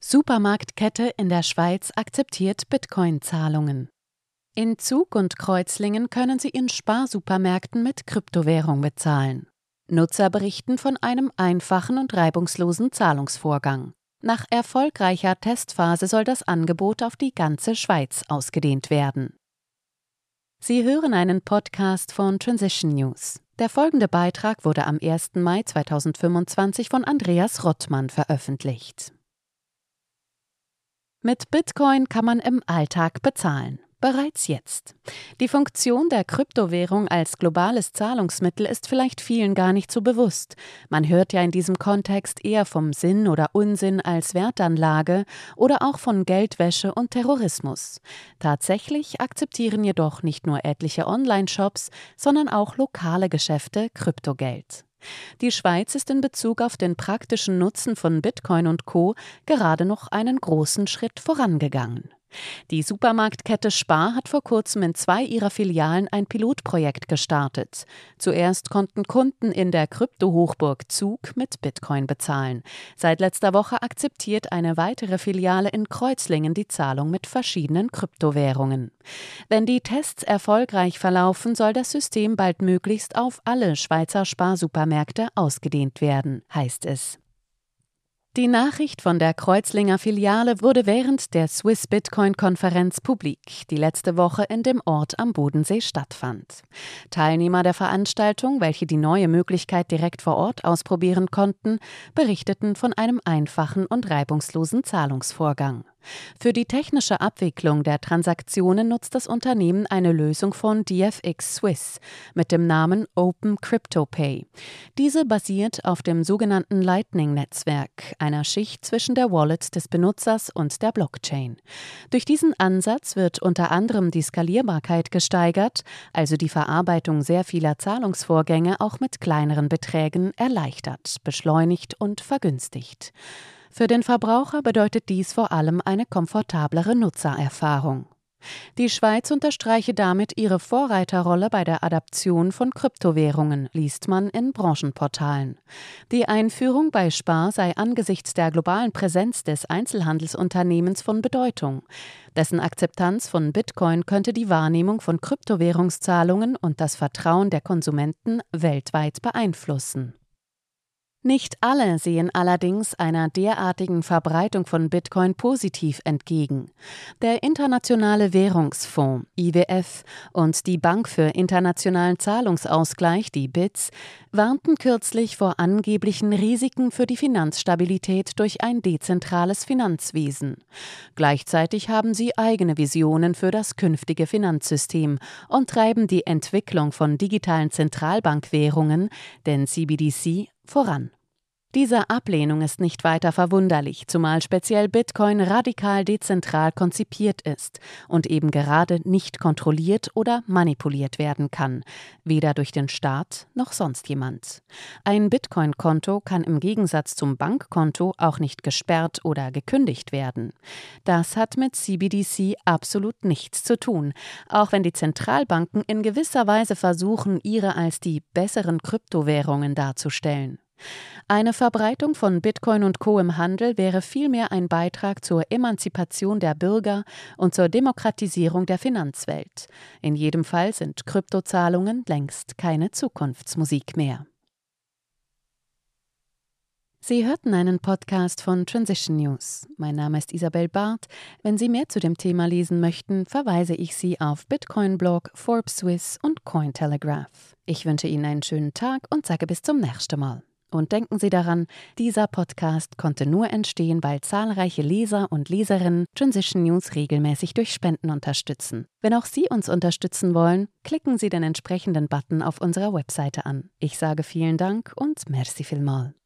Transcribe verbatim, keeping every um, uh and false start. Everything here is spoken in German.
Supermarktkette in der Schweiz akzeptiert Bitcoin-Zahlungen. In Zug und Kreuzlingen können Sie in Sparsupermärkten mit Kryptowährung bezahlen. Nutzer berichten von einem einfachen und reibungslosen Zahlungsvorgang. Nach erfolgreicher Testphase soll das Angebot auf die ganze Schweiz ausgedehnt werden. Sie hören einen Podcast von Transition News. Der folgende Beitrag wurde am ersten Mai zweitausendfünfundzwanzig von Andreas Rottmann veröffentlicht. Mit Bitcoin kann man im Alltag bezahlen. Bereits jetzt. Die Funktion der Kryptowährung als globales Zahlungsmittel ist vielleicht vielen gar nicht so bewusst. Man hört ja in diesem Kontext eher vom Sinn oder Unsinn als Wertanlage oder auch von Geldwäsche und Terrorismus. Tatsächlich akzeptieren jedoch nicht nur etliche Online-Shops, sondern auch lokale Geschäfte Kryptogeld. Die Schweiz ist in Bezug auf den praktischen Nutzen von Bitcoin und Co. gerade noch einen großen Schritt vorangegangen. Die Supermarktkette Spar hat vor kurzem in zwei ihrer Filialen ein Pilotprojekt gestartet. Zuerst konnten Kunden in der Krypto-Hochburg Zug mit Bitcoin bezahlen. Seit letzter Woche akzeptiert eine weitere Filiale in Kreuzlingen die Zahlung mit verschiedenen Kryptowährungen. Wenn die Tests erfolgreich verlaufen, soll das System bald möglichst auf alle Schweizer Sparsupermärkte ausgedehnt werden, heißt es. Die Nachricht von der Kreuzlinger Filiale wurde während der Swiss Bitcoin-Konferenz publik, die letzte Woche in dem Ort am Bodensee stattfand. Teilnehmer der Veranstaltung, welche die neue Möglichkeit direkt vor Ort ausprobieren konnten, berichteten von einem einfachen und reibungslosen Zahlungsvorgang. Für die technische Abwicklung der Transaktionen nutzt das Unternehmen eine Lösung von D F X Swiss mit dem Namen Open Crypto Pay. Diese basiert auf dem sogenannten Lightning-Netzwerk, einer Schicht zwischen der Wallet des Benutzers und der Blockchain. Durch diesen Ansatz wird unter anderem die Skalierbarkeit gesteigert, also die Verarbeitung sehr vieler Zahlungsvorgänge auch mit kleineren Beträgen erleichtert, beschleunigt und vergünstigt. Für den Verbraucher bedeutet dies vor allem eine komfortablere Nutzererfahrung. Die Schweiz unterstreiche damit ihre Vorreiterrolle bei der Adaption von Kryptowährungen, liest man in Branchenportalen. Die Einführung bei Spar sei angesichts der globalen Präsenz des Einzelhandelsunternehmens von Bedeutung. Dessen Akzeptanz von Bitcoin könnte die Wahrnehmung von Kryptowährungszahlungen und das Vertrauen der Konsumenten weltweit beeinflussen. Nicht alle sehen allerdings einer derartigen Verbreitung von Bitcoin positiv entgegen. Der Internationale Währungsfonds I W F und die Bank für internationalen Zahlungsausgleich, die B I Z, warnten kürzlich vor angeblichen Risiken für die Finanzstabilität durch ein dezentrales Finanzwesen. Gleichzeitig haben sie eigene Visionen für das künftige Finanzsystem und treiben die Entwicklung von digitalen Zentralbankwährungen, den C B D C, voran. Diese Ablehnung ist nicht weiter verwunderlich, zumal speziell Bitcoin radikal dezentral konzipiert ist und eben gerade nicht kontrolliert oder manipuliert werden kann, weder durch den Staat noch sonst jemand. Ein Bitcoin-Konto kann im Gegensatz zum Bankkonto auch nicht gesperrt oder gekündigt werden. Das hat mit C B D C absolut nichts zu tun, auch wenn die Zentralbanken in gewisser Weise versuchen, ihre als die besseren Kryptowährungen darzustellen. Eine Verbreitung von Bitcoin und Co. im Handel wäre vielmehr ein Beitrag zur Emanzipation der Bürger und zur Demokratisierung der Finanzwelt. In jedem Fall sind Kryptozahlungen längst keine Zukunftsmusik mehr. Sie hörten einen Podcast von Transition News. Mein Name ist Isabel Barth. Wenn Sie mehr zu dem Thema lesen möchten, verweise ich Sie auf Bitcoin-Blog, Forbes Swiss und Cointelegraph. Ich wünsche Ihnen einen schönen Tag und sage bis zum nächsten Mal. Und denken Sie daran, dieser Podcast konnte nur entstehen, weil zahlreiche Leser und Leserinnen Transition News regelmäßig durch Spenden unterstützen. Wenn auch Sie uns unterstützen wollen, klicken Sie den entsprechenden Button auf unserer Webseite an. Ich sage vielen Dank und merci vielmals.